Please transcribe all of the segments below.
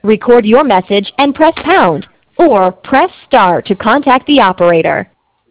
Record your message and press pound, or press star to contact the operator.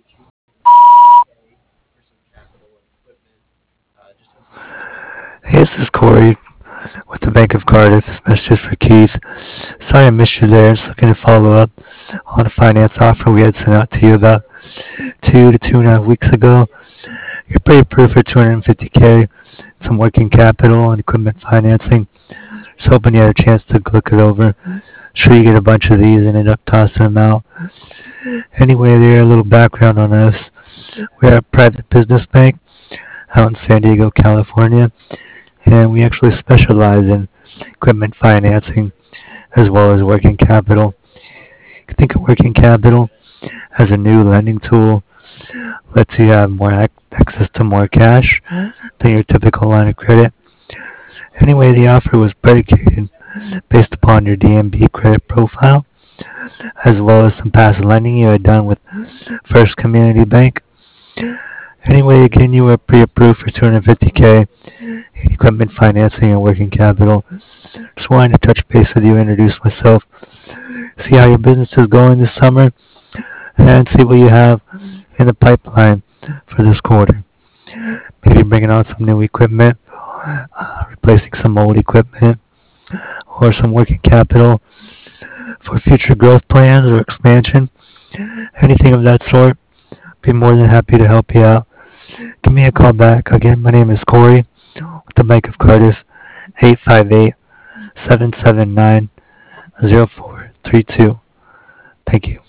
Hey, this is Corey with the Bank of Cardiff. This message is for Keith. Sorry I missed you there. Just looking to follow up on a finance offer we had sent out to you about 2 to 2.5 weeks ago. You're pre-approved for 250K, some working capital and equipment financing. Just hoping you had a chance to look it over. Sure you get a bunch of these and end up tossing them out. Anyway, there, a little background on us. We're a private business bank out in San Diego, California, and we actually specialize in equipment financing as well as working capital. You can think of working capital as a new lending tool, lets you have more access to more cash than your typical line of credit. Anyway, the offer was predicated based upon your DMB credit profile, as well as some past lending you had done with First Community Bank. Anyway, again, you were pre-approved for 250K in equipment financing and working capital. Just wanted to touch base with you, introduce myself, see how your business is going this summer, and see what you have in the pipeline for this quarter. Maybe bringing on some new equipment, replacing some old equipment, or some working capital for future growth plans or expansion. Anything of that sort. Be more than happy to help you out. Give me a call back. Again, my name is Corey with the Bank of Cardiff, 858-779-0432. Thank you.